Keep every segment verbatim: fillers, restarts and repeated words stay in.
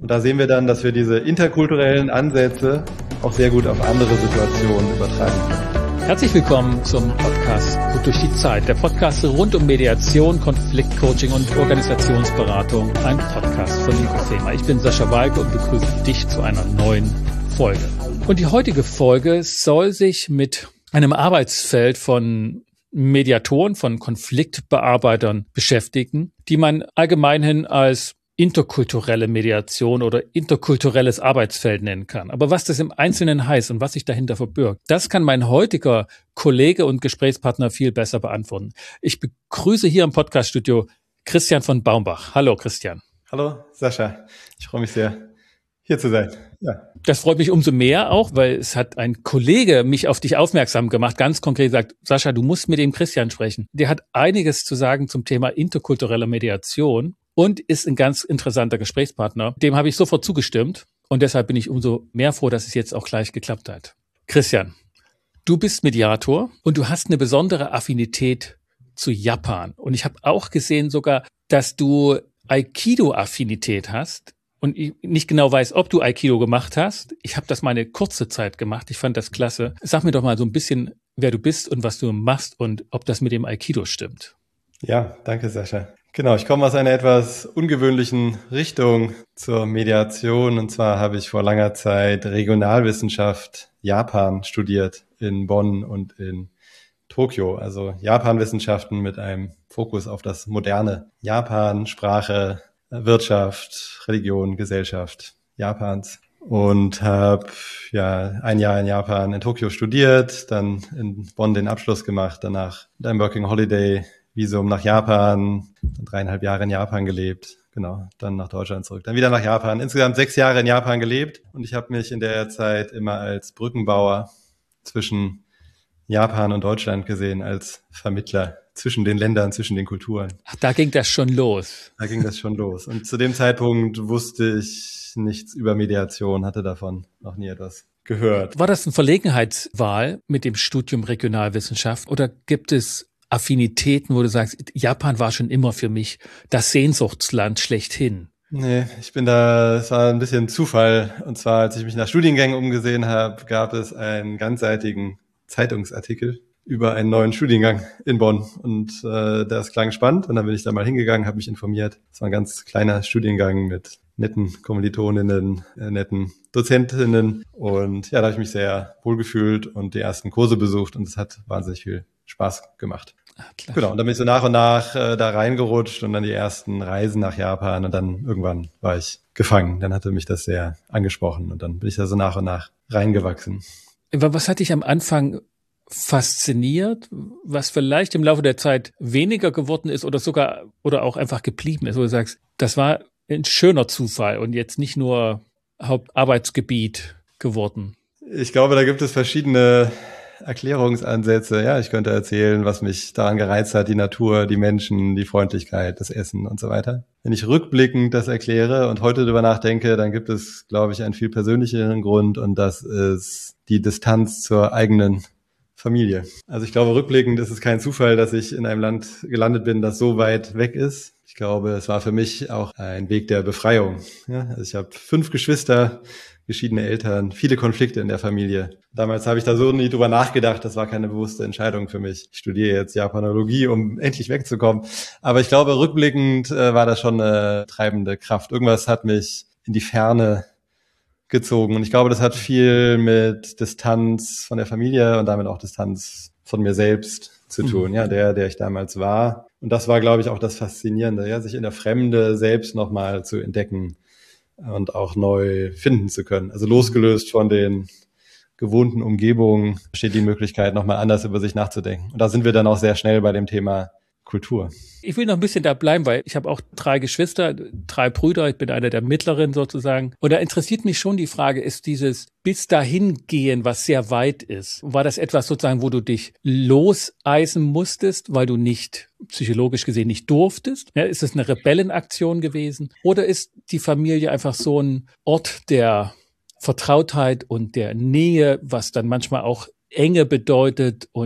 Und da sehen wir dann, dass wir diese interkulturellen Ansätze auch sehr gut auf andere Situationen übertragen können. Herzlich willkommen zum Podcast Gut durch die Zeit. Der Podcast rund um Mediation, Konfliktcoaching und Organisationsberatung. Ein Podcast von Inkofema. Ich bin Sascha Walke und begrüße dich zu einer neuen Folge. Und die heutige Folge soll sich mit einem Arbeitsfeld von Mediatoren, von Konfliktbearbeitern beschäftigen, die man allgemeinhin als interkulturelle Mediation oder interkulturelles Arbeitsfeld nennen kann. Aber was das im Einzelnen heißt und was sich dahinter verbirgt, das kann mein heutiger Kollege und Gesprächspartner viel besser beantworten. Ich begrüße hier im Podcaststudio Christian von Baumbach. Hallo Christian. Hallo Sascha, ich freue mich sehr, hier zu sein. Ja. Das freut mich umso mehr auch, weil es hat ein Kollege mich auf dich aufmerksam gemacht, ganz konkret gesagt, Sascha, du musst mit dem Christian sprechen. Der hat einiges zu sagen zum Thema interkulturelle Mediation und ist ein ganz interessanter Gesprächspartner. Dem habe ich sofort zugestimmt und deshalb bin ich umso mehr froh, dass es jetzt auch gleich geklappt hat. Christian, du bist Mediator und du hast eine besondere Affinität zu Japan. Und ich habe auch gesehen sogar, dass du Aikido-Affinität hast. Und ich nicht genau weiß, ob du Aikido gemacht hast. Ich habe das mal eine kurze Zeit gemacht. Ich fand das klasse. Sag mir doch mal so ein bisschen, wer du bist und was du machst und ob das mit dem Aikido stimmt. Ja, danke Sascha. Genau, ich komme aus einer etwas ungewöhnlichen Richtung zur Mediation. Und zwar habe ich vor langer Zeit Regionalwissenschaft Japan studiert in Bonn und in Tokio. Also Japanwissenschaften mit einem Fokus auf das moderne Japan, Sprache, Wirtschaft, Religion, Gesellschaft Japans und habe ja ein Jahr in Japan in Tokio studiert, dann in Bonn den Abschluss gemacht, danach mit einem Working Holiday Visum nach Japan, dann dreieinhalb Jahre in Japan gelebt, genau, dann nach Deutschland zurück, dann wieder nach Japan. Insgesamt sechs Jahre in Japan gelebt und ich habe mich in der Zeit immer als Brückenbauer zwischen Japan und Deutschland gesehen, als Vermittler zwischen den Ländern, zwischen den Kulturen. Ach, da ging das schon los. Da ging das schon los. Und zu dem Zeitpunkt wusste ich nichts über Mediation, hatte davon noch nie etwas gehört. War das eine Verlegenheitswahl mit dem Studium Regionalwissenschaft oder gibt es Affinitäten, wo du sagst, Japan war schon immer für mich das Sehnsuchtsland schlechthin? Nee, ich bin da, es war ein bisschen Zufall. Und zwar, als ich mich nach Studiengängen umgesehen habe, gab es einen ganzseitigen Zeitungsartikel über einen neuen Studiengang in Bonn und äh, das klang spannend und dann bin ich da mal hingegangen, habe mich informiert. Es war ein ganz kleiner Studiengang mit netten Kommilitoninnen, äh, netten Dozentinnen und ja, da habe ich mich sehr wohlgefühlt und die ersten Kurse besucht und es hat wahnsinnig viel Spaß gemacht. Ach, klar. Genau, und dann bin ich so nach und nach äh, da reingerutscht und dann die ersten Reisen nach Japan und dann irgendwann war ich gefangen. Dann hatte mich das sehr angesprochen und dann bin ich da so nach und nach reingewachsen. Was hat dich am Anfang fasziniert, was vielleicht im Laufe der Zeit weniger geworden ist oder sogar oder auch einfach geblieben ist, wo du sagst, das war ein schöner Zufall und jetzt nicht nur Hauptarbeitsgebiet geworden? Ich glaube, da gibt es verschiedene Erklärungsansätze. Ja, ich könnte erzählen, was mich daran gereizt hat, die Natur, die Menschen, die Freundlichkeit, das Essen und so weiter. Wenn ich rückblickend das erkläre und heute darüber nachdenke, dann gibt es, glaube ich, einen viel persönlicheren Grund und das ist die Distanz zur eigenen Familie. Also ich glaube, rückblickend ist es kein Zufall, dass ich in einem Land gelandet bin, das so weit weg ist. Ich glaube, es war für mich auch ein Weg der Befreiung. Ja, also ich habe fünf Geschwister, geschiedene Eltern, viele Konflikte in der Familie. Damals habe ich da so nie drüber nachgedacht, das war keine bewusste Entscheidung für mich. Ich studiere jetzt Japanologie, um endlich wegzukommen. Aber ich glaube, rückblickend äh, war das schon eine treibende Kraft. Irgendwas hat mich in die Ferne gezogen. Und ich glaube, das hat viel mit Distanz von der Familie und damit auch Distanz von mir selbst zu tun, mhm. ja, der, der ich damals war. Und das war, glaube ich, auch das Faszinierende, ja, sich in der Fremde selbst nochmal zu entdecken und auch neu finden zu können. Also losgelöst von den gewohnten Umgebungen steht die Möglichkeit, nochmal anders über sich nachzudenken. Und da sind wir dann auch sehr schnell bei dem Thema Kultur. Ich will noch ein bisschen da bleiben, weil ich habe auch drei Geschwister, drei Brüder, ich bin einer der Mittleren sozusagen. Und da interessiert mich schon die Frage, ist dieses bis dahin gehen, was sehr weit ist, war das etwas sozusagen, wo du dich loseisen musstest, weil du nicht, psychologisch gesehen, nicht durftest? Ja, ist es eine Rebellenaktion gewesen? Oder ist die Familie einfach so ein Ort der Vertrautheit und der Nähe, was dann manchmal auch Enge bedeutet und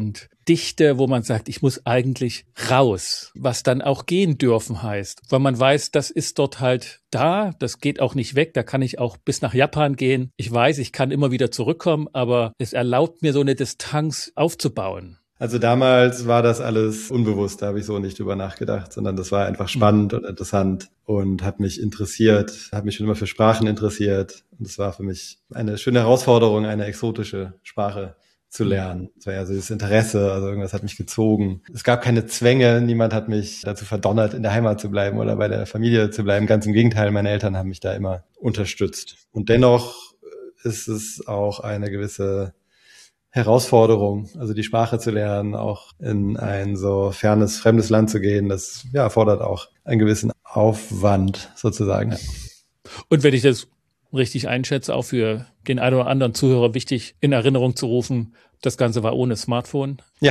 Dichte, wo man sagt, ich muss eigentlich raus, was dann auch gehen dürfen heißt, weil man weiß, das ist dort halt da, das geht auch nicht weg, da kann ich auch bis nach Japan gehen. Ich weiß, ich kann immer wieder zurückkommen, aber es erlaubt mir so eine Distanz aufzubauen. Also damals war das alles unbewusst, da habe ich so nicht drüber nachgedacht, sondern das war einfach spannend mhm. und interessant und hat mich interessiert, hat mich schon immer für Sprachen interessiert. Und es war für mich eine schöne Herausforderung, eine exotische Sprache zu lernen. Es war ja so das Interesse, also irgendwas hat mich gezogen. Es gab keine Zwänge, niemand hat mich dazu verdonnert, in der Heimat zu bleiben oder bei der Familie zu bleiben. Ganz im Gegenteil, meine Eltern haben mich da immer unterstützt. Und dennoch ist es auch eine gewisse Herausforderung, also die Sprache zu lernen, auch in ein so fernes, fremdes Land zu gehen, das ja erfordert auch einen gewissen Aufwand sozusagen. Ja. Und wenn ich das richtig einschätze, auch für den einen oder anderen Zuhörer wichtig in Erinnerung zu rufen, das Ganze war ohne Smartphone. Ja.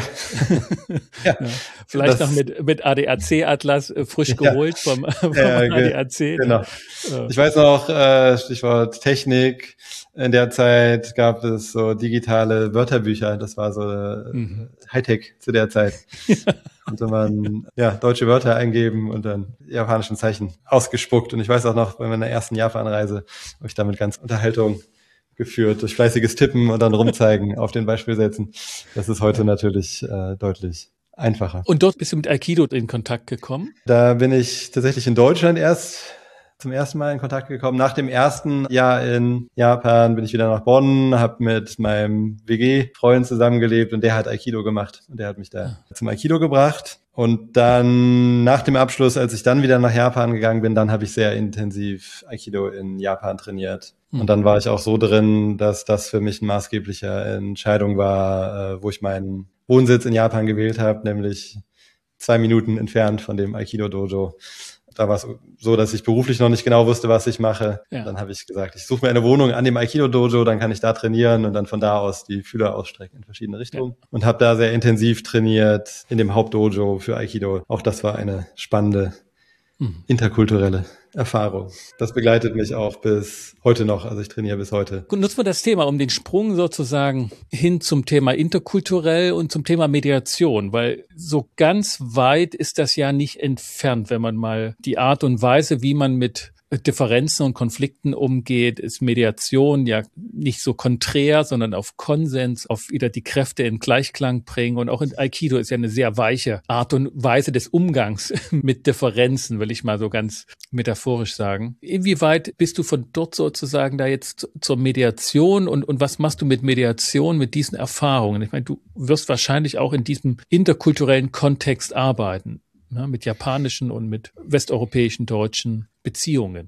ja. ja. Vielleicht das, noch mit, mit A D A C-Atlas äh, frisch geholt ja. vom, vom ja, A D A C. Genau. Ja. Ich weiß noch, äh, Stichwort Technik, in der Zeit gab es so digitale Wörterbücher, das war so äh, mhm. Hightech zu der Zeit. Ja. Konnte man ja deutsche Wörter eingeben und dann japanischen Zeichen ausgespuckt. Und ich weiß auch noch, bei meiner ersten Japan-Reise habe ich damit ganz Unterhaltung geführt, durch fleißiges Tippen und dann rumzeigen auf den Beispielsätzen. Das ist heute natürlich äh, deutlich einfacher. Und dort bist du mit Aikido in Kontakt gekommen? Da bin ich tatsächlich in Deutschland erst zum ersten Mal in Kontakt gekommen. Nach dem ersten Jahr in Japan bin ich wieder nach Bonn, habe mit meinem W G-Freund zusammengelebt und der hat Aikido gemacht und der hat mich da ah. zum Aikido gebracht. Und dann nach dem Abschluss, als ich dann wieder nach Japan gegangen bin, dann habe ich sehr intensiv Aikido in Japan trainiert. Mhm. Und dann war ich auch so drin, dass das für mich eine maßgebliche Entscheidung war, wo ich meinen Wohnsitz in Japan gewählt habe, nämlich zwei Minuten entfernt von dem Aikido-Dojo. Da war es so, dass ich beruflich noch nicht genau wusste, was ich mache. Ja. Dann habe ich gesagt, ich suche mir eine Wohnung an dem Aikido-Dojo, dann kann ich da trainieren und dann von da aus die Fühler ausstrecken in verschiedene Richtungen. Ja. Und habe da sehr intensiv trainiert in dem Hauptdojo für Aikido. Auch das war eine spannende, mhm. interkulturelle Erfahrung. Das begleitet mich auch bis heute noch. Also ich trainiere bis heute. Gut, nutzen wir das Thema, um den Sprung sozusagen hin zum Thema interkulturell und zum Thema Mediation, weil so ganz weit ist das ja nicht entfernt, wenn man mal die Art und Weise, wie man mit Differenzen und Konflikten umgeht, ist Mediation ja nicht so konträr, sondern auf Konsens, auf wieder die Kräfte in Gleichklang bringen. Und auch in Aikido ist ja eine sehr weiche Art und Weise des Umgangs mit Differenzen, will ich mal so ganz metaphorisch sagen. Inwieweit bist du von dort sozusagen da jetzt zur Mediation und, und was machst du mit Mediation, mit diesen Erfahrungen? Ich meine, du wirst wahrscheinlich auch in diesem interkulturellen Kontext arbeiten. Ja, mit japanischen und mit westeuropäischen, deutschen Beziehungen.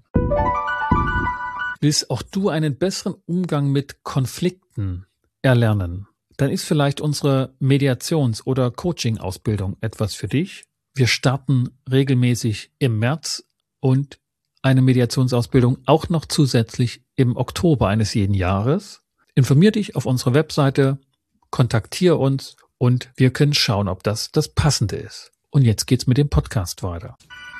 Willst auch du einen besseren Umgang mit Konflikten erlernen? Dann ist vielleicht unsere Mediations- oder Coaching-Ausbildung etwas für dich. Wir starten regelmäßig im März und eine Mediationsausbildung auch noch zusätzlich im Oktober eines jeden Jahres. Informier dich auf unserer Webseite, kontaktiere uns und wir können schauen, ob das das Passende ist. Und jetzt geht's mit dem Podcast weiter.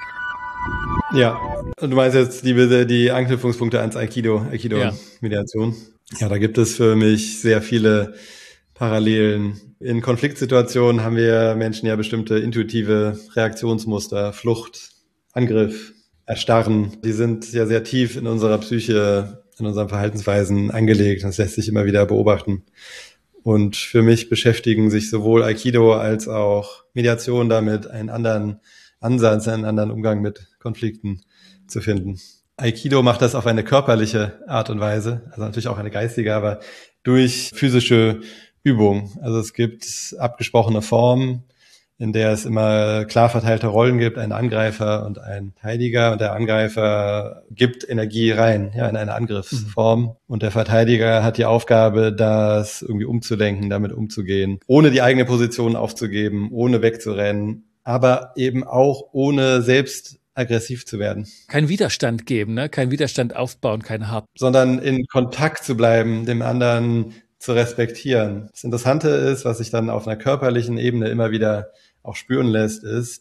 Ja, du meinst jetzt die, die Anknüpfungspunkte ans Aikido, Aikido-Mediation. Ja. ja, da gibt es für mich sehr viele Parallelen. In Konfliktsituationen haben wir Menschen ja bestimmte intuitive Reaktionsmuster, Flucht, Angriff, Erstarren. Die sind ja sehr tief in unserer Psyche, in unseren Verhaltensweisen angelegt. Das lässt sich immer wieder beobachten. Und für mich beschäftigen sich sowohl Aikido als auch Mediation damit, einen anderen Ansatz, einen anderen Umgang mit Konflikten zu finden. Aikido macht das auf eine körperliche Art und Weise, also natürlich auch eine geistige, aber durch physische Übung. Also es gibt abgesprochene Formen, in der es immer klar verteilte Rollen gibt, einen Angreifer und einen Verteidiger. Und der Angreifer gibt Energie rein, ja, in eine Angriffsform. Mhm. Und der Verteidiger hat die Aufgabe, das irgendwie umzulenken, damit umzugehen, ohne die eigene Position aufzugeben, ohne wegzurennen, aber eben auch ohne selbst aggressiv zu werden. Kein Widerstand geben, ne? Kein Widerstand aufbauen, kein Hart. Sondern in Kontakt zu bleiben, dem anderen zu respektieren. Das Interessante ist, was sich dann auf einer körperlichen Ebene immer wieder auch spüren lässt, ist,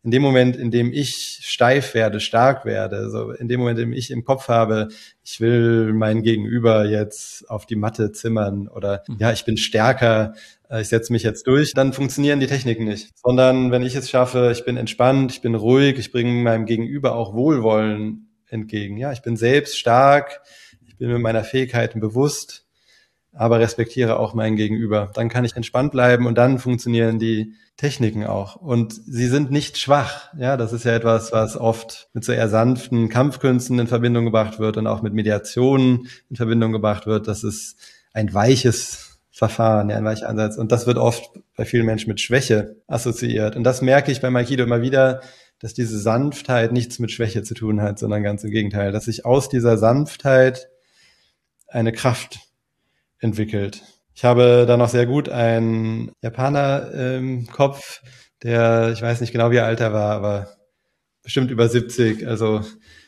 in dem Moment, in dem ich steif werde, stark werde, so in dem Moment, in dem ich im Kopf habe, ich will mein Gegenüber jetzt auf die Matte zimmern oder mhm. ja, ich bin stärker, ich setze mich jetzt durch, dann funktionieren die Techniken nicht. Sondern wenn ich es schaffe, ich bin entspannt, ich bin ruhig, ich bringe meinem Gegenüber auch Wohlwollen entgegen. Ja, ich bin selbst stark, ich bin mir meiner Fähigkeiten bewusst, aber respektiere auch mein Gegenüber. Dann kann ich entspannt bleiben und dann funktionieren die Techniken auch. Und sie sind nicht schwach. Ja, das ist ja etwas, was oft mit so eher sanften Kampfkünsten in Verbindung gebracht wird und auch mit Mediationen in Verbindung gebracht wird. Das ist ein weiches Verfahren, ja, ein weicher Ansatz. Und das wird oft bei vielen Menschen mit Schwäche assoziiert. Und das merke ich beim Aikido immer wieder, dass diese Sanftheit nichts mit Schwäche zu tun hat, sondern ganz im Gegenteil, dass sich aus dieser Sanftheit eine Kraft entwickelt. Ich habe da noch sehr gut einen Japaner im Kopf, der, ich weiß nicht genau, wie alt er war, aber bestimmt über siebzig, also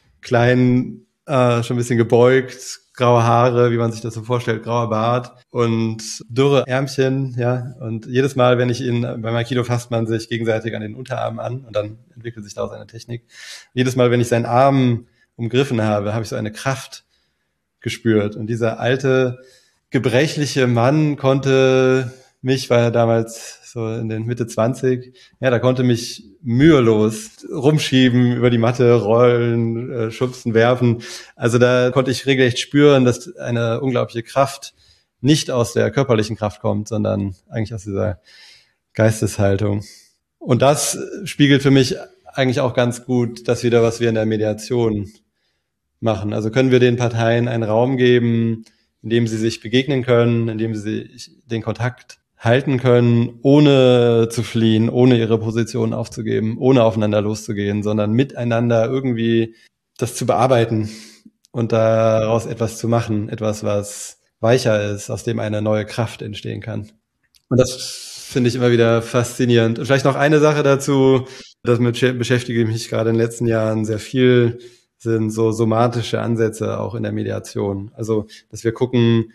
klein, äh, schon ein bisschen gebeugt, graue Haare, wie man sich das so vorstellt, grauer Bart und dürre Ärmchen, ja. Und jedes Mal, wenn ich ihn, beim Aikido fasst man sich gegenseitig an den Unterarmen an und dann entwickelt sich daraus eine Technik. Jedes Mal, wenn ich seinen Arm umgriffen habe, habe ich so eine Kraft gespürt. Und dieser alte, gebrechliche Mann konnte mich, war er damals so in den Mitte zwanzig, ja, da konnte mich mühelos rumschieben, über die Matte rollen, äh, schubsen, werfen. Also da konnte ich regelrecht spüren, dass eine unglaubliche Kraft nicht aus der körperlichen Kraft kommt, sondern eigentlich aus dieser Geisteshaltung. Und das spiegelt für mich eigentlich auch ganz gut das wieder, was wir in der Mediation machen. Also können wir den Parteien einen Raum geben, in dem sie sich begegnen können, in dem sie sich den Kontakt halten können, ohne zu fliehen, ohne ihre Position aufzugeben, ohne aufeinander loszugehen, sondern miteinander irgendwie das zu bearbeiten und daraus etwas zu machen, etwas, was weicher ist, aus dem eine neue Kraft entstehen kann. Und das finde ich immer wieder faszinierend. Und vielleicht noch eine Sache dazu, damit beschäftige ich mich gerade in den letzten Jahren sehr viel, sind so somatische Ansätze auch in der Mediation. Also, dass wir gucken,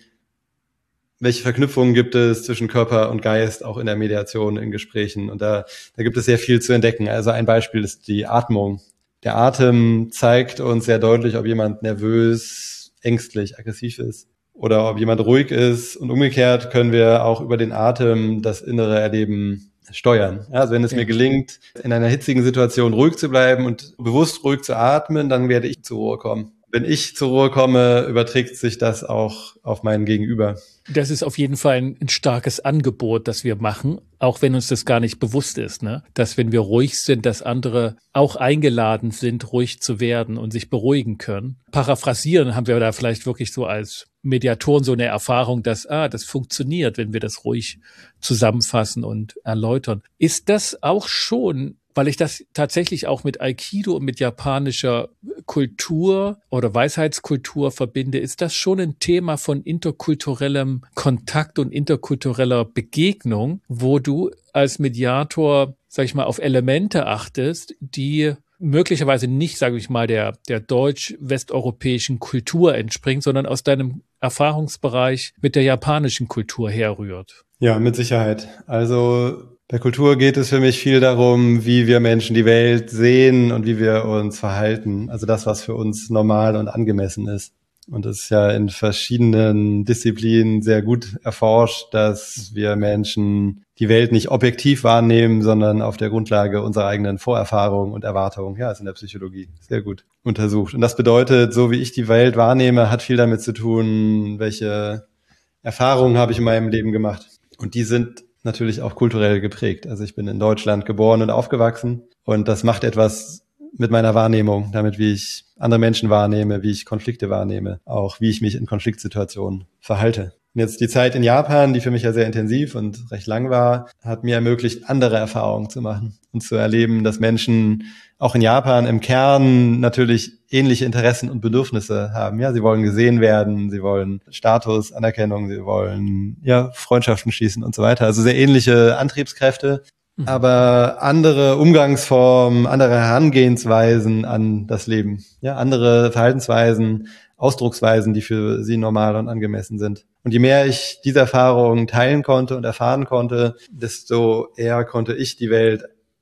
welche Verknüpfungen gibt es zwischen Körper und Geist auch in der Mediation, in Gesprächen. Und da, da gibt es sehr viel zu entdecken. Also ein Beispiel ist die Atmung. Der Atem zeigt uns sehr deutlich, ob jemand nervös, ängstlich, aggressiv ist oder ob jemand ruhig ist. Und umgekehrt können wir auch über den Atem das innere Erleben steuern. Ja, also wenn es ja. mir gelingt, in einer hitzigen Situation ruhig zu bleiben und bewusst ruhig zu atmen, dann werde ich zur Ruhe kommen. Wenn ich zur Ruhe komme, überträgt sich das auch auf meinen Gegenüber. Das ist auf jeden Fall ein, ein starkes Angebot, das wir machen, auch wenn uns das gar nicht bewusst ist, ne? Dass wenn wir ruhig sind, dass andere auch eingeladen sind, ruhig zu werden und sich beruhigen können. Paraphrasieren haben wir da vielleicht wirklich so als Mediatoren so eine Erfahrung, dass, ah, das funktioniert, wenn wir das ruhig zusammenfassen und erläutern. Ist das auch schon, weil ich das tatsächlich auch mit Aikido und mit japanischer Kultur oder Weisheitskultur verbinde, ist das schon ein Thema von interkulturellem Kontakt und interkultureller Begegnung, wo du als Mediator, sag ich mal, auf Elemente achtest, die möglicherweise nicht, sage ich mal, der, der deutsch-westeuropäischen Kultur entspringt, sondern aus deinem Erfahrungsbereich mit der japanischen Kultur herrührt. Ja, mit Sicherheit. Also bei Kultur geht es für mich viel darum, wie wir Menschen die Welt sehen und wie wir uns verhalten. Also das, was für uns normal und angemessen ist. Und es ist ja in verschiedenen Disziplinen sehr gut erforscht, dass wir Menschen die Welt nicht objektiv wahrnehmen, sondern auf der Grundlage unserer eigenen Vorerfahrungen und Erwartungen. Ja, ist in der Psychologie sehr gut untersucht. Und das bedeutet, so wie ich die Welt wahrnehme, hat viel damit zu tun, welche Erfahrungen habe ich in meinem Leben gemacht. Und die sind natürlich auch kulturell geprägt. Also ich bin in Deutschland geboren und aufgewachsen und das macht etwas mit meiner Wahrnehmung, damit wie ich andere Menschen wahrnehme, wie ich Konflikte wahrnehme, auch wie ich mich in Konfliktsituationen verhalte. Und jetzt die Zeit in Japan, die für mich ja sehr intensiv und recht lang war, hat mir ermöglicht, andere Erfahrungen zu machen und zu erleben, dass Menschen auch in Japan im Kern natürlich ähnliche Interessen und Bedürfnisse haben. Ja, sie wollen gesehen werden, sie wollen Status, Anerkennung, sie wollen ja Freundschaften schließen und so weiter. Also sehr ähnliche Antriebskräfte, mhm. aber andere Umgangsformen, andere Herangehensweisen an das Leben. Ja, andere Verhaltensweisen, Ausdrucksweisen, die für sie normal und angemessen sind. Und je mehr ich diese Erfahrungen teilen konnte und erfahren konnte, desto eher konnte ich die Welt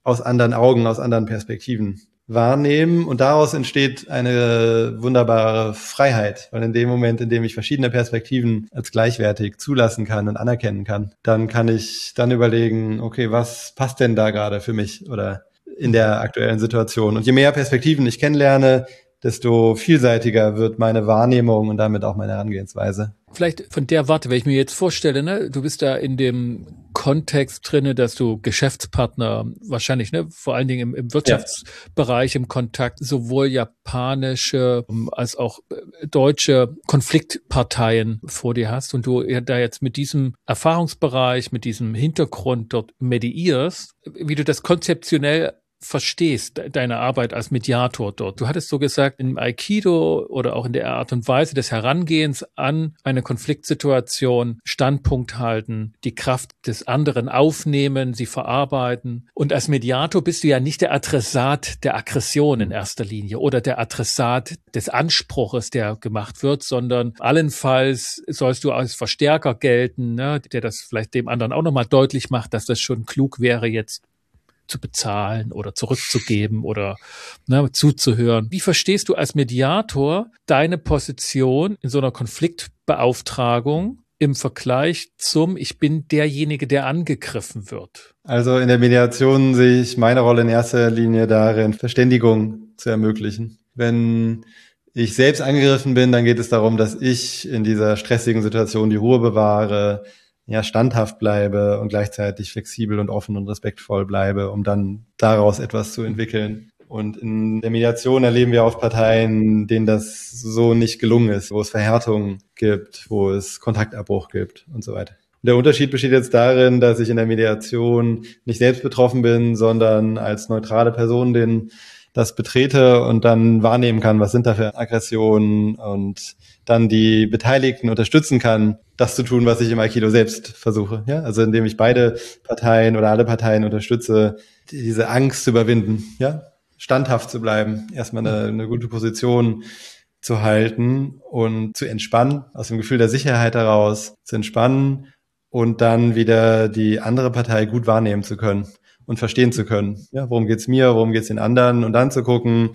aus anderen Augen, aus anderen Perspektiven wahrnehmen. Und daraus entsteht eine wunderbare Freiheit. Weil in dem Moment, in dem ich verschiedene Perspektiven als gleichwertig zulassen kann und anerkennen kann, dann kann ich dann überlegen, okay, was passt denn da gerade für mich oder in der aktuellen Situation? Und je mehr Perspektiven ich kennenlerne, desto vielseitiger wird meine Wahrnehmung und damit auch meine Herangehensweise. Vielleicht von der Warte, wenn ich mir jetzt vorstelle, ne, du bist da in dem Kontext drinne, dass du Geschäftspartner wahrscheinlich, ne, vor allen Dingen im, im Wirtschaftsbereich im Kontakt, sowohl japanische als auch deutsche Konfliktparteien vor dir hast und du ja da jetzt mit diesem Erfahrungsbereich, mit diesem Hintergrund dort mediierst, wie du das konzeptionell verstehst, deine Arbeit als Mediator dort. Du hattest so gesagt, im Aikido oder auch in der Art und Weise des Herangehens an eine Konfliktsituation Standpunkt halten, die Kraft des anderen aufnehmen, sie verarbeiten. Und als Mediator bist du ja nicht der Adressat der Aggression in erster Linie oder der Adressat des Anspruches, der gemacht wird, sondern allenfalls sollst du als Verstärker gelten, ne, der das vielleicht dem anderen auch nochmal deutlich macht, dass das schon klug wäre, jetzt zu bezahlen oder zurückzugeben oder ne, zuzuhören. Wie verstehst du als Mediator deine Position in so einer Konfliktbeauftragung im Vergleich zum Ich bin derjenige, der angegriffen wird? Also in der Mediation sehe ich meine Rolle in erster Linie darin, Verständigung zu ermöglichen. Wenn ich selbst angegriffen bin, dann geht es darum, dass ich in dieser stressigen Situation die Ruhe bewahre, ja, standhaft bleibe und gleichzeitig flexibel und offen und respektvoll bleibe, um dann daraus etwas zu entwickeln. Und in der Mediation erleben wir oft Parteien, denen das so nicht gelungen ist, wo es Verhärtung gibt, wo es Kontaktabbruch gibt und so weiter. Und der Unterschied besteht jetzt darin, dass ich in der Mediation nicht selbst betroffen bin, sondern als neutrale Person den das betrete und dann wahrnehmen kann, was sind da für Aggressionen und dann die Beteiligten unterstützen kann, das zu tun, was ich im Aikido selbst versuche. Ja, also indem ich beide Parteien oder alle Parteien unterstütze, diese Angst zu überwinden, ja, standhaft zu bleiben, erstmal eine, eine gute Position zu halten und zu entspannen, aus dem Gefühl der Sicherheit heraus zu entspannen und dann wieder die andere Partei gut wahrnehmen zu können und verstehen zu können. Ja, worum geht's mir, worum geht's den anderen und dann zu gucken,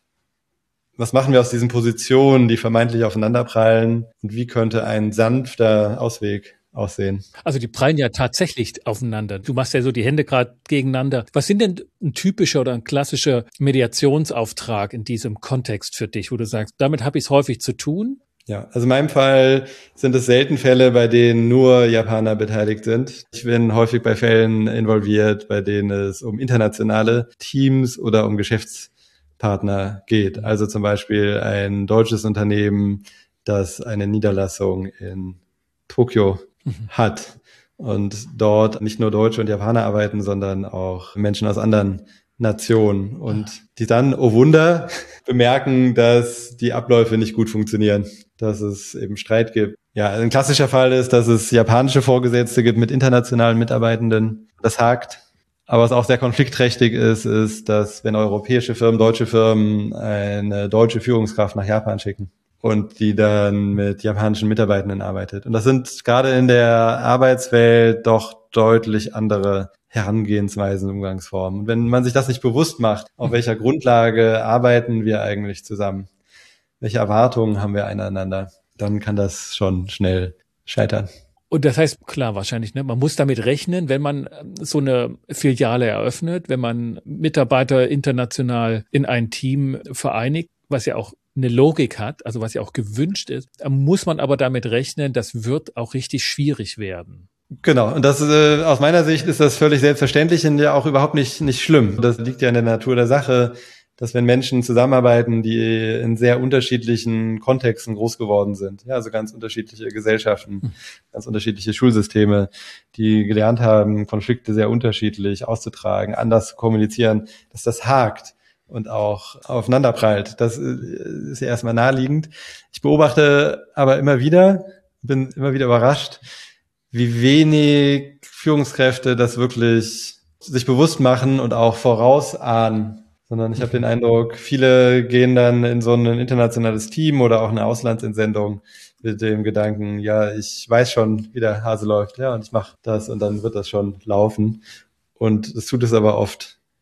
was machen wir aus diesen Positionen, die vermeintlich aufeinanderprallen und wie könnte ein sanfter Ausweg aussehen? Also die prallen ja tatsächlich aufeinander. Du machst ja so die Hände gerade gegeneinander. Was sind denn ein typischer oder ein klassischer Mediationsauftrag in diesem Kontext für dich, wo du sagst, damit habe ich es häufig zu tun? Ja, also in meinem Fall sind es selten Fälle, bei denen nur Japaner beteiligt sind. Ich bin häufig bei Fällen involviert, bei denen es um internationale Teams oder um Geschäftspartner geht. Also zum Beispiel ein deutsches Unternehmen, das eine Niederlassung in Tokio mhm. hat und dort nicht nur Deutsche und Japaner arbeiten, sondern auch Menschen aus anderen Nationen und die dann, oh Wunder, bemerken, dass die Abläufe nicht gut funktionieren, dass es eben Streit gibt. Ja, ein klassischer Fall ist, dass es japanische Vorgesetzte gibt mit internationalen Mitarbeitenden. Das hakt. Aber was auch sehr konfliktträchtig ist, ist, dass wenn europäische Firmen, deutsche Firmen eine deutsche Führungskraft nach Japan schicken und die dann mit japanischen Mitarbeitenden arbeitet. Und das sind gerade in der Arbeitswelt doch deutlich andere Herangehensweisen, Umgangsformen. Und wenn man sich das nicht bewusst macht, auf welcher Grundlage arbeiten wir eigentlich zusammen, welche Erwartungen haben wir einander, dann kann das schon schnell scheitern. Und das heißt, klar, wahrscheinlich, ne, man muss damit rechnen, wenn man so eine Filiale eröffnet, wenn man Mitarbeiter international in ein Team vereinigt, was ja auch eine Logik hat, also was ja auch gewünscht ist, muss man aber damit rechnen, das wird auch richtig schwierig werden. Genau, und das äh, aus meiner Sicht ist das völlig selbstverständlich und ja auch überhaupt nicht nicht schlimm. Das liegt ja in der Natur der Sache, dass wenn Menschen zusammenarbeiten, die in sehr unterschiedlichen Kontexten groß geworden sind, ja, also ganz unterschiedliche Gesellschaften, hm. ganz unterschiedliche Schulsysteme, die gelernt haben, Konflikte sehr unterschiedlich auszutragen, anders zu kommunizieren, dass das hakt und auch aufeinanderprallt. Das ist ja erstmal naheliegend. Ich beobachte aber immer wieder, bin immer wieder überrascht, wie wenig Führungskräfte das wirklich sich bewusst machen und auch vorausahnen. Sondern ich habe den Eindruck, viele gehen dann in so ein internationales Team oder auch eine Auslandsentsendung mit dem Gedanken, ja, ich weiß schon, wie der Hase läuft, ja, und ich mache das und dann wird das schon laufen. Und es tut es aber oft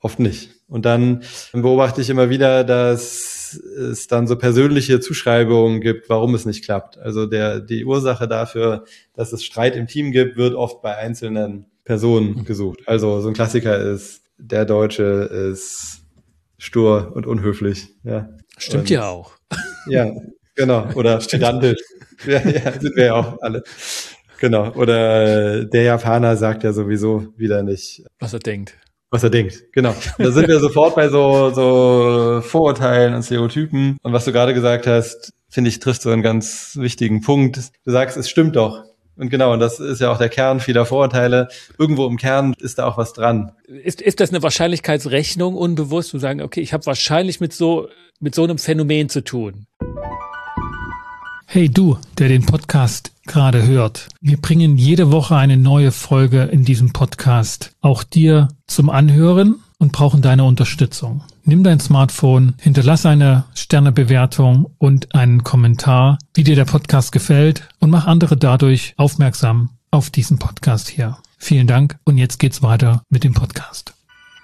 oft nicht. Und dann beobachte ich immer wieder, dass es dann so persönliche Zuschreibungen gibt, warum es nicht klappt. Also der die Ursache dafür, dass es Streit im Team gibt, wird oft bei einzelnen Personen gesucht. Also so ein Klassiker ist, der Deutsche ist stur und unhöflich. Ja. Stimmt und, ja auch. Ja, genau. Oder pedantisch. Ja, ja, sind wir ja auch alle. Genau. Oder der Japaner sagt ja sowieso wieder nicht, was er denkt. Was er denkt, genau. Da sind wir sofort bei so, so Vorurteilen und Stereotypen. Und was du gerade gesagt hast, finde ich, trifft so einen ganz wichtigen Punkt. Du sagst, es stimmt doch. Und genau, und das ist ja auch der Kern vieler Vorurteile. Irgendwo im Kern ist da auch was dran. Ist, ist das eine Wahrscheinlichkeitsrechnung unbewusst? Zu sagen, okay, ich habe wahrscheinlich mit so, mit so einem Phänomen zu tun. Hey du, der den Podcast gerade hört. Wir bringen jede Woche eine neue Folge in diesem Podcast. Auch dir zum Anhören und brauchen deine Unterstützung. Nimm dein Smartphone, hinterlass eine Sternebewertung und einen Kommentar, wie dir der Podcast gefällt und mach andere dadurch aufmerksam auf diesen Podcast hier. Vielen Dank und jetzt geht's weiter mit dem Podcast.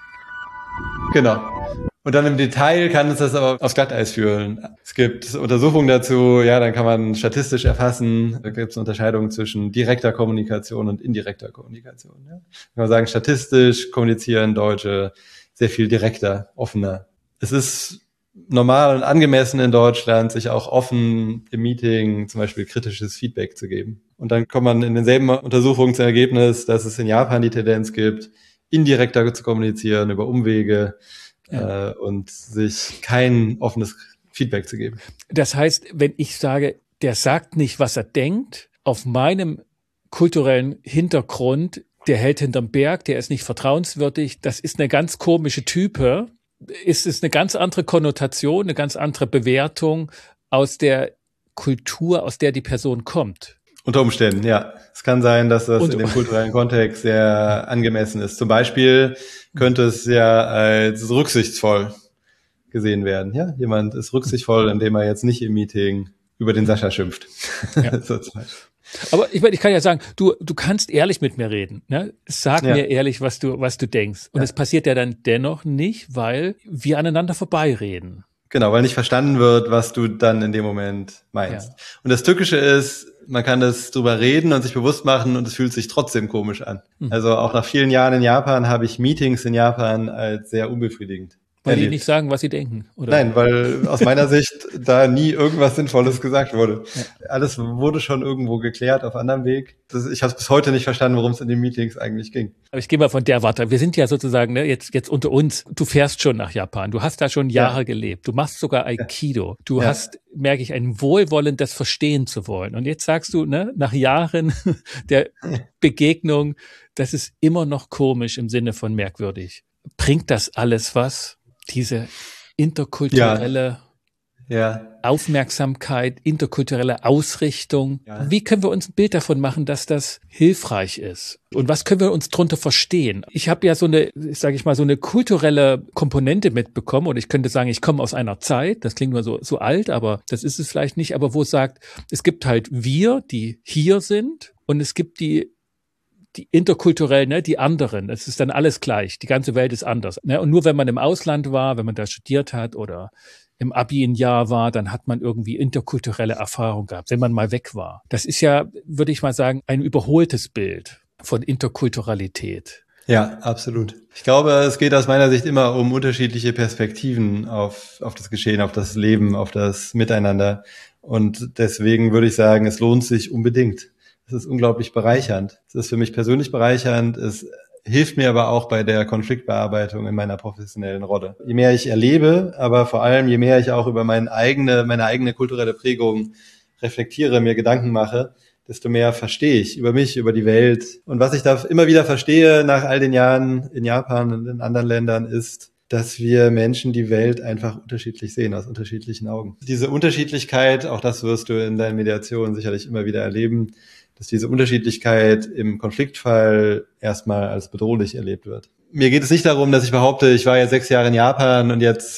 Genau. Und dann im Detail kann es das aber aufs Glatteis führen. Es gibt Untersuchungen dazu, ja, dann kann man statistisch erfassen, da gibt es eine Unterscheidung zwischen direkter Kommunikation und indirekter Kommunikation. Ja. Kann man sagen, statistisch kommunizieren Deutsche sehr viel direkter, offener. Es ist normal und angemessen in Deutschland, sich auch offen im Meeting zum Beispiel kritisches Feedback zu geben. Und dann kommt man in denselben Untersuchungen zum Ergebnis, dass es in Japan die Tendenz gibt, indirekter zu kommunizieren über Umwege, ja. äh, und sich kein offenes Feedback zu geben. Das heißt, wenn ich sage, der sagt nicht, was er denkt, auf meinem kulturellen Hintergrund, der hält hinterm Berg, der ist nicht vertrauenswürdig, das ist eine ganz komische Type, ist es eine ganz andere Konnotation, eine ganz andere Bewertung aus der Kultur, aus der die Person kommt. Unter Umständen, ja. Es kann sein, dass das und, in dem kulturellen Kontext sehr angemessen ist. Zum Beispiel könnte es ja als rücksichtsvoll gesehen werden. Ja, jemand ist rücksichtsvoll, indem er jetzt nicht im Meeting über den Sascha schimpft. Ja. So zum Beispiel. Aber ich meine, ich kann ja sagen, du du kannst ehrlich mit mir reden. Ne? Sag ja. mir ehrlich, was du was du denkst. Und es ja. passiert ja dann dennoch nicht, weil wir aneinander vorbeireden. Genau, weil nicht verstanden wird, was du dann in dem Moment meinst. Ja. Und das Tückische ist, man kann das drüber reden und sich bewusst machen und es fühlt sich trotzdem komisch an. Mhm. Also auch nach vielen Jahren in Japan habe ich Meetings in Japan als sehr unbefriedigend Weil erlebt. die nicht sagen, was sie denken, oder? Nein, weil aus meiner Sicht da nie irgendwas Sinnvolles gesagt wurde. Ja. Alles wurde schon irgendwo geklärt auf anderem Weg. Das, ich habe bis heute nicht verstanden, worum es in den Meetings eigentlich ging. Aber ich gehe mal von der Warte. Wir sind ja sozusagen ne, jetzt jetzt unter uns. Du fährst schon nach Japan. Du hast da schon Jahre ja. gelebt. Du machst sogar Aikido. Du ja. hast, merke ich, ein Wohlwollen, das verstehen zu wollen. Und jetzt sagst du, ne, nach Jahren der Begegnung, das ist immer noch komisch im Sinne von merkwürdig. Bringt das alles was? Diese interkulturelle ja. Ja. Aufmerksamkeit, interkulturelle Ausrichtung. Ja. Wie können wir uns ein Bild davon machen, dass das hilfreich ist? Und was können wir uns drunter verstehen? Ich habe ja so eine, sage ich mal, so eine kulturelle Komponente mitbekommen. Und ich könnte sagen, ich komme aus einer Zeit, das klingt nur so, so alt, aber das ist es vielleicht nicht, aber wo es sagt, es gibt halt wir, die hier sind, und es gibt die die interkulturell, ne, die anderen, es ist dann alles gleich, die ganze Welt ist anders. Ne? Und nur wenn man im Ausland war, wenn man da studiert hat oder im Abi ein Jahr war, dann hat man irgendwie interkulturelle Erfahrung gehabt, wenn man mal weg war. Das ist ja, würde ich mal sagen, ein überholtes Bild von Interkulturalität. Ja, absolut. Ich glaube, es geht aus meiner Sicht immer um unterschiedliche Perspektiven auf, auf das Geschehen, auf das Leben, auf das Miteinander. Und deswegen würde ich sagen, es lohnt sich unbedingt. Es ist unglaublich bereichernd. Es ist für mich persönlich bereichernd. Es hilft mir aber auch bei der Konfliktbearbeitung in meiner professionellen Rolle. Je mehr ich erlebe, aber vor allem je mehr ich auch über meine eigene, meine eigene kulturelle Prägung reflektiere, mir Gedanken mache, desto mehr verstehe ich über mich, über die Welt. Und was ich da immer wieder verstehe nach all den Jahren in Japan und in anderen Ländern ist, dass wir Menschen die Welt einfach unterschiedlich sehen, aus unterschiedlichen Augen. Diese Unterschiedlichkeit, auch das wirst du in deinen Mediationen sicherlich immer wieder erleben, dass diese Unterschiedlichkeit im Konfliktfall erstmal als bedrohlich erlebt wird. Mir geht es nicht darum, dass ich behaupte, ich war jetzt sechs Jahre in Japan und jetzt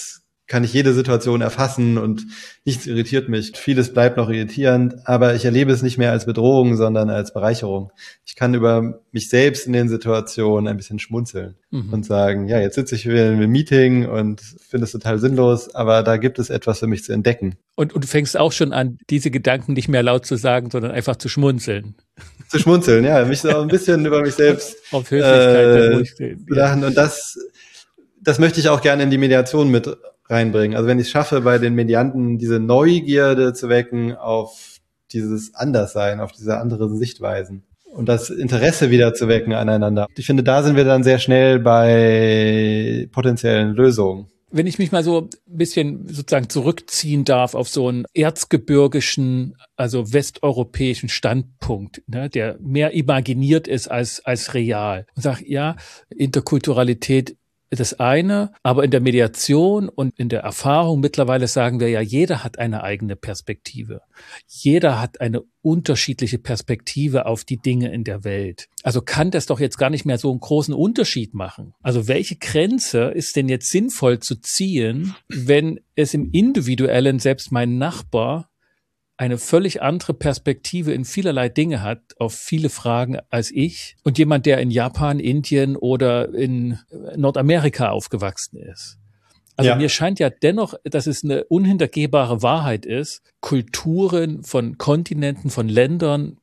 kann ich jede Situation erfassen und nichts irritiert mich. Vieles bleibt noch irritierend, aber ich erlebe es nicht mehr als Bedrohung, sondern als Bereicherung. Ich kann über mich selbst in den Situationen ein bisschen schmunzeln mhm. und sagen, ja, jetzt sitze ich wieder in einem Meeting und finde es total sinnlos, aber da gibt es etwas für mich zu entdecken. Und, und du fängst auch schon an, diese Gedanken nicht mehr laut zu sagen, sondern einfach zu schmunzeln. Zu schmunzeln, ja, mich so ein bisschen über mich selbst auf Höflichkeit äh, sehen, ja. Und das, das möchte ich auch gerne in die Mediation mit reinbringen. Also wenn ich es schaffe, bei den Medianten diese Neugierde zu wecken auf dieses Anderssein, auf diese anderen Sichtweisen und das Interesse wieder zu wecken aneinander. Ich finde, da sind wir dann sehr schnell bei potenziellen Lösungen. Wenn ich mich mal so ein bisschen sozusagen zurückziehen darf auf so einen erzgebirgischen, also westeuropäischen Standpunkt, ne, der mehr imaginiert ist als als real. Und sage, ja, Interkulturalität das eine, aber in der Mediation und in der Erfahrung mittlerweile sagen wir ja, jeder hat eine eigene Perspektive. Jeder hat eine unterschiedliche Perspektive auf die Dinge in der Welt. Also kann das doch jetzt gar nicht mehr so einen großen Unterschied machen. Also welche Grenze ist denn jetzt sinnvoll zu ziehen, wenn es im Individuellen selbst mein Nachbar eine völlig andere Perspektive in vielerlei Dinge hat, auf viele Fragen als ich und jemand, der in Japan, Indien oder in Nordamerika aufgewachsen ist. Also ja. Mir scheint ja dennoch, dass es eine unhintergehbare Wahrheit ist, Kulturen von Kontinenten, von Ländern,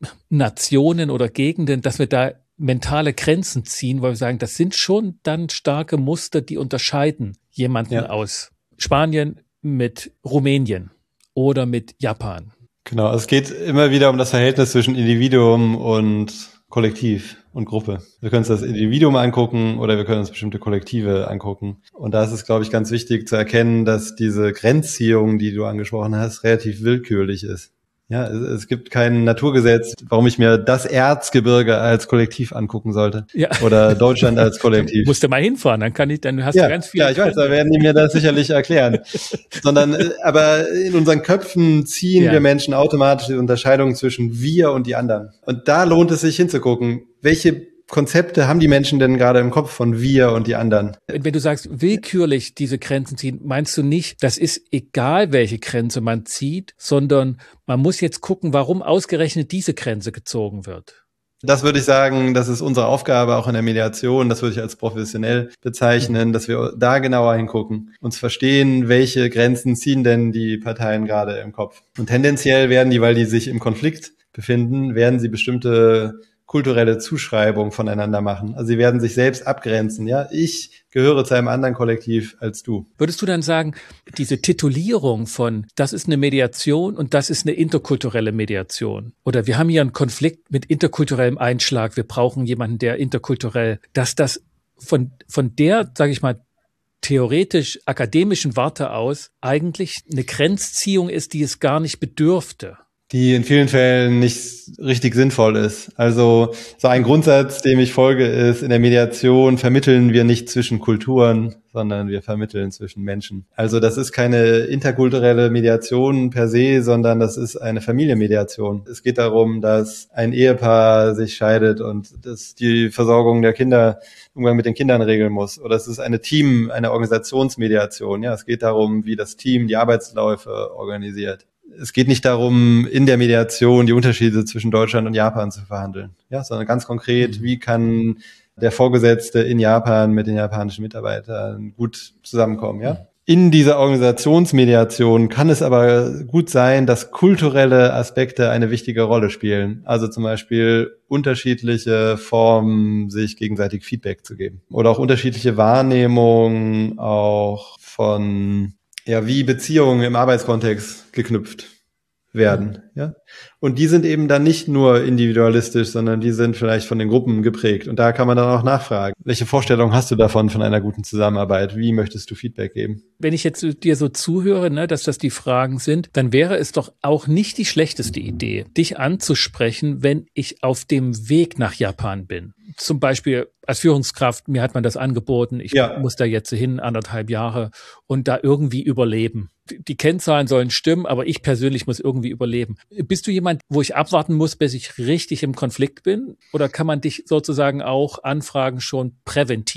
Nationen oder Gegenden, dass wir da mentale Grenzen ziehen, weil wir sagen, das sind schon dann starke Muster, die unterscheiden jemanden ja. aus Spanien mit Rumänien oder mit Japan. Genau, es geht immer wieder um das Verhältnis zwischen Individuum und Kollektiv und Gruppe. Wir können uns das Individuum angucken oder wir können uns bestimmte Kollektive angucken. Und da ist es, glaube ich, ganz wichtig zu erkennen, dass diese Grenzziehung, die du angesprochen hast, relativ willkürlich ist. Ja, es, es gibt kein Naturgesetz, warum ich mir das Erzgebirge als Kollektiv angucken sollte. Ja. Oder Deutschland als Kollektiv. Musst du mal hinfahren, dann kann ich, dann hast ja, du ganz viele. Ja, ich weiß, da werden die mir das sicherlich erklären. Sondern, aber in unseren Köpfen ziehen ja. wir Menschen automatisch die Unterscheidung zwischen wir und die anderen. Und da lohnt es sich hinzugucken, welche Konzepte haben die Menschen denn gerade im Kopf von wir und die anderen? Wenn du sagst, willkürlich diese Grenzen ziehen, meinst du nicht, das ist egal, welche Grenze man zieht, sondern man muss jetzt gucken, warum ausgerechnet diese Grenze gezogen wird? Das würde ich sagen, das ist unsere Aufgabe auch in der Mediation, das würde ich als professionell bezeichnen, dass wir da genauer hingucken, uns verstehen, welche Grenzen ziehen denn die Parteien gerade im Kopf. Und tendenziell werden die, weil die sich im Konflikt befinden, werden sie bestimmte kulturelle Zuschreibung voneinander machen. Also sie werden sich selbst abgrenzen. Ja, ich gehöre zu einem anderen Kollektiv als du. Würdest du dann sagen, diese Titulierung von, das ist eine Mediation und das ist eine interkulturelle Mediation? Oder wir haben hier einen Konflikt mit interkulturellem Einschlag. Wir brauchen jemanden, der interkulturell, dass das von, von der, sage ich mal, theoretisch akademischen Warte aus eigentlich eine Grenzziehung ist, die es gar nicht bedürfte. Die in vielen Fällen nicht richtig sinnvoll ist. Also so ein Grundsatz, dem ich folge, ist, in der Mediation vermitteln wir nicht zwischen Kulturen, sondern wir vermitteln zwischen Menschen. Also das ist keine interkulturelle Mediation per se, sondern das ist eine Familienmediation. Es geht darum, dass ein Ehepaar sich scheidet und dass die Versorgung der Kinder, Umgang mit den Kindern regeln muss. Oder es ist eine Team, eine Organisationsmediation. Ja, es geht darum, wie das Team die Arbeitsläufe organisiert. Es geht nicht darum, in der Mediation die Unterschiede zwischen Deutschland und Japan zu verhandeln, ja, sondern ganz konkret, wie kann der Vorgesetzte in Japan mit den japanischen Mitarbeitern gut zusammenkommen, ja. In dieser Organisationsmediation kann es aber gut sein, dass kulturelle Aspekte eine wichtige Rolle spielen. Also zum Beispiel unterschiedliche Formen, sich gegenseitig Feedback zu geben. Oder auch unterschiedliche Wahrnehmungen auch von ja, wie Beziehungen im Arbeitskontext geknüpft werden, ja. Und die sind eben dann nicht nur individualistisch, sondern die sind vielleicht von den Gruppen geprägt. Und da kann man dann auch nachfragen. Welche Vorstellung hast du davon, von einer guten Zusammenarbeit? Wie möchtest du Feedback geben? Wenn ich jetzt dir so zuhöre, ne, dass das die Fragen sind, dann wäre es doch auch nicht die schlechteste Idee, dich anzusprechen, wenn ich auf dem Weg nach Japan bin. Zum Beispiel als Führungskraft, mir hat man das angeboten, ich ja. muss da jetzt hin, anderthalb Jahre und da irgendwie überleben. Die Kennzahlen sollen stimmen, aber ich persönlich muss irgendwie überleben. Bist du jemand, wo ich abwarten muss, bis ich richtig im Konflikt bin? Oder kann man dich sozusagen auch anfragen schon präventiv?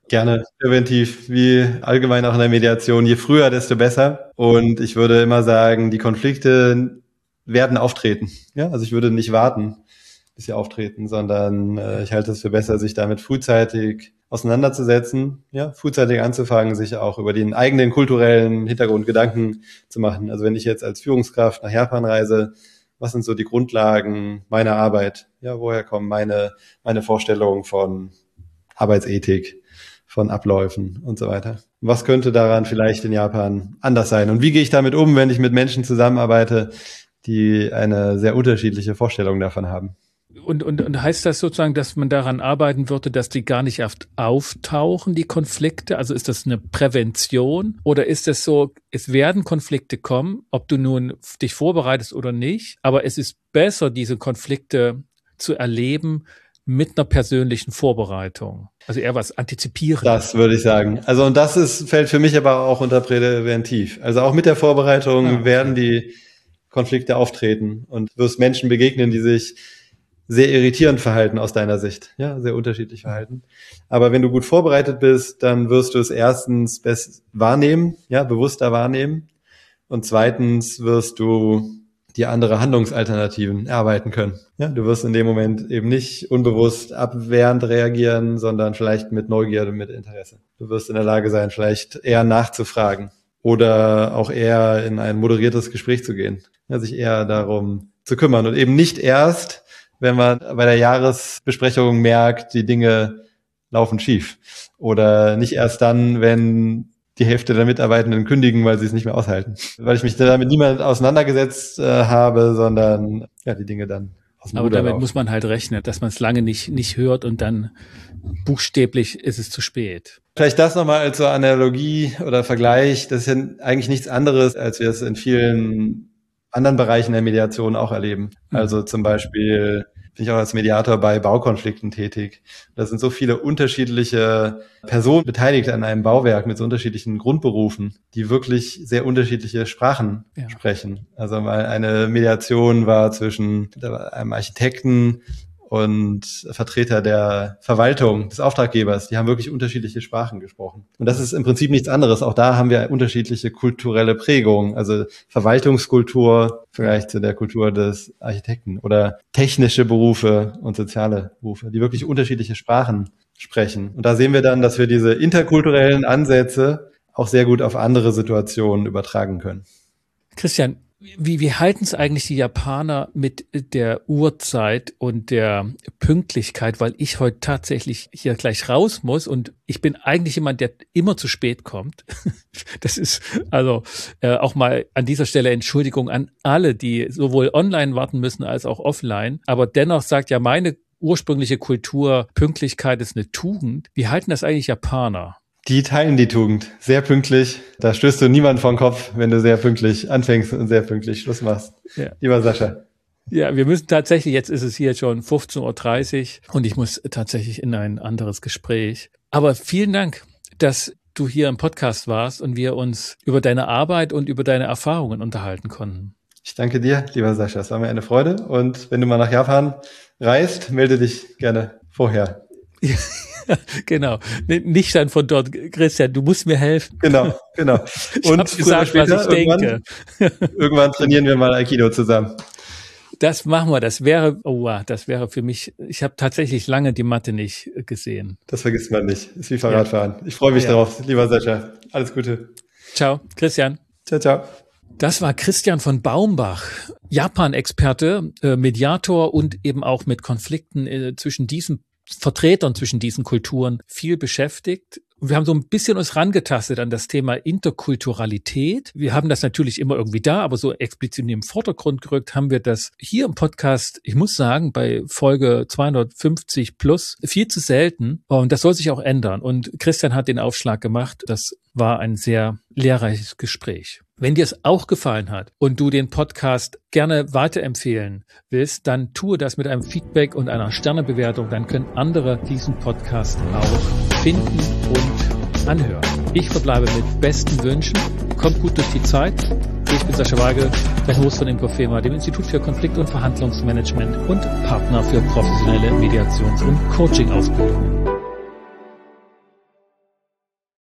Gerne, präventiv, wie allgemein auch in der Mediation. Je früher, desto besser. Und ich würde immer sagen, die Konflikte werden auftreten. Ja, also ich würde nicht warten, bis sie auftreten, sondern äh, ich halte es für besser, sich damit frühzeitig auseinanderzusetzen, ja, frühzeitig anzufangen, sich auch über den eigenen kulturellen Hintergrund Gedanken zu machen. Also wenn ich jetzt als Führungskraft nach Japan reise, was sind so die Grundlagen meiner Arbeit? Ja, woher kommen meine meine Vorstellungen von Arbeitsethik, von Abläufen und so weiter? Was könnte daran vielleicht in Japan anders sein? Und wie gehe ich damit um, wenn ich mit Menschen zusammenarbeite, die eine sehr unterschiedliche Vorstellung davon haben? Und, und, und heißt das sozusagen, dass man daran arbeiten würde, dass die gar nicht oft auftauchen, die Konflikte? Also ist das eine Prävention? Oder ist es so, es werden Konflikte kommen, ob du nun dich vorbereitest oder nicht, aber es ist besser, diese Konflikte zu erleben mit einer persönlichen Vorbereitung? Also eher was antizipieren. Das würde ich sagen. Also und das ist, fällt für mich aber auch unter präventiv. Also auch mit der Vorbereitung ah, okay. werden die Konflikte auftreten und wirst Menschen begegnen, die sich sehr irritierend verhalten aus deiner Sicht, ja, sehr unterschiedlich verhalten. Aber wenn du gut vorbereitet bist, dann wirst du es erstens best wahrnehmen, ja, bewusster wahrnehmen, und zweitens wirst du dir andere Handlungsalternativen erarbeiten können. Ja, du wirst in dem Moment eben nicht unbewusst abwehrend reagieren, sondern vielleicht mit Neugierde, mit Interesse. Du wirst in der Lage sein, vielleicht eher nachzufragen oder auch eher in ein moderiertes Gespräch zu gehen, ja, sich eher darum zu kümmern und eben nicht erst, wenn man bei der Jahresbesprechung merkt, die Dinge laufen schief. Oder nicht erst dann, wenn die Hälfte der Mitarbeitenden kündigen, weil sie es nicht mehr aushalten. Weil ich mich damit niemand auseinandergesetzt äh, habe, sondern ja, die Dinge dann aus dem Aber Ruder damit laufen. muss man halt rechnen, dass man es lange nicht nicht hört und dann buchstäblich ist es zu spät. Vielleicht das nochmal als so Analogie oder Vergleich. Das ist ja eigentlich nichts anderes, als wir es in vielen anderen Bereichen der Mediation auch erleben. Also zum Beispiel bin ich auch als Mediator bei Baukonflikten tätig. Da sind so viele unterschiedliche Personen beteiligt an einem Bauwerk mit so unterschiedlichen Grundberufen, die wirklich sehr unterschiedliche Sprachen ja. sprechen. Also mal eine Mediation war zwischen einem Architekten und Vertreter der Verwaltung, des Auftraggebers, die haben wirklich unterschiedliche Sprachen gesprochen. Und das ist im Prinzip nichts anderes. Auch da haben wir unterschiedliche kulturelle Prägungen. Also Verwaltungskultur vielleicht zu der Kultur des Architekten oder technische Berufe und soziale Berufe, die wirklich unterschiedliche Sprachen sprechen. Und da sehen wir dann, dass wir diese interkulturellen Ansätze auch sehr gut auf andere Situationen übertragen können. Christian, Wie, wie halten es eigentlich die Japaner mit der Uhrzeit und der Pünktlichkeit, weil ich heute tatsächlich hier gleich raus muss und ich bin eigentlich jemand, der immer zu spät kommt. Das ist also äh, auch mal an dieser Stelle Entschuldigung an alle, die sowohl online warten müssen als auch offline. Aber dennoch sagt ja meine ursprüngliche Kultur, Pünktlichkeit ist eine Tugend. Wie halten das eigentlich Japaner? Die teilen die Tugend. Sehr pünktlich. Da stößt du niemand vor den Kopf, wenn du sehr pünktlich anfängst und sehr pünktlich Schluss machst. Ja. Lieber Sascha. Ja, wir müssen tatsächlich, jetzt ist es hier schon fünfzehn Uhr dreißig und ich muss tatsächlich in ein anderes Gespräch. Aber vielen Dank, dass du hier im Podcast warst und wir uns über deine Arbeit und über deine Erfahrungen unterhalten konnten. Ich danke dir, lieber Sascha. Es war mir eine Freude. Und wenn du mal nach Japan reist, melde dich gerne vorher. Ja. Genau, nicht dann von dort, Christian, du musst mir helfen. Genau, genau. Ich und hab gesagt, später, was ich irgendwann, denke. Irgendwann trainieren wir mal Aikido zusammen. Das machen wir, das wäre, oh, das wäre für mich, ich habe tatsächlich lange die Matte nicht gesehen. Das vergisst man nicht, ist wie Fahrradfahren. Ja. Ich freue mich ja. darauf, lieber Sascha. Alles Gute. Ciao, Christian. Ciao, ciao. Das war Christian von Baumbach, Japan-Experte, äh, Mediator und eben auch mit Konflikten äh, zwischen diesen Vertretern zwischen diesen Kulturen viel beschäftigt. Und wir haben so ein bisschen uns rangetastet an das Thema Interkulturalität. Wir haben das natürlich immer irgendwie da, aber so explizit in den Vordergrund gerückt haben wir das hier im Podcast, ich muss sagen, bei Folge zweihundertfünfzig plus viel zu selten. Und das soll sich auch ändern. Und Christian hat den Aufschlag gemacht. Das war ein sehr lehrreiches Gespräch. Wenn dir es auch gefallen hat und du den Podcast gerne weiterempfehlen willst, dann tue das mit einem Feedback und einer Sternebewertung. Dann können andere diesen Podcast auch finden und anhören. Ich verbleibe mit besten Wünschen. Kommt gut durch die Zeit. Ich bin Sascha Weigel, der Host von Infofema, dem Institut für Konflikt- und Verhandlungsmanagement und Partner für professionelle Mediations- und Coaching-Ausbildung.